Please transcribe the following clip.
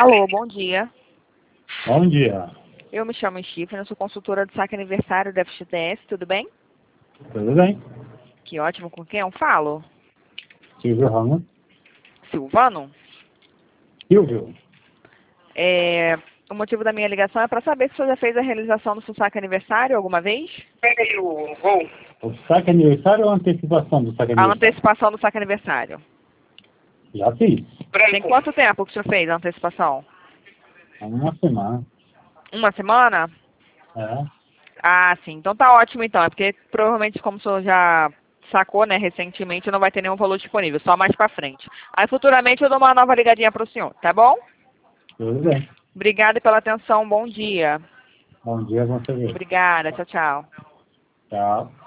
Alô, bom dia. Bom dia. Eu me chamo Stephanie, eu sou consultora do saque aniversário da FGTS, tudo bem? Tudo bem? Que ótimo, com quem eu falo? Silvio Ramos. Silvano? Silvio. O motivo da minha ligação é para saber se o senhor já fez a realização do seu saque aniversário alguma vez? O saque aniversário ou a antecipação do saque A aniversário? antecipação do saque aniversário. Já fiz. Tem quanto tempo que o senhor fez a antecipação? Há uma semana. Uma semana? É. Ah, sim. Então tá ótimo então. É porque provavelmente como o senhor já sacou, né, recentemente, não vai ter nenhum valor disponível, só mais pra frente. Aí futuramente eu dou uma nova ligadinha pro senhor, tá bom? Tudo bem. Obrigada pela atenção, bom dia. Bom dia, você ver. Obrigada, tchau, tchau. Tchau.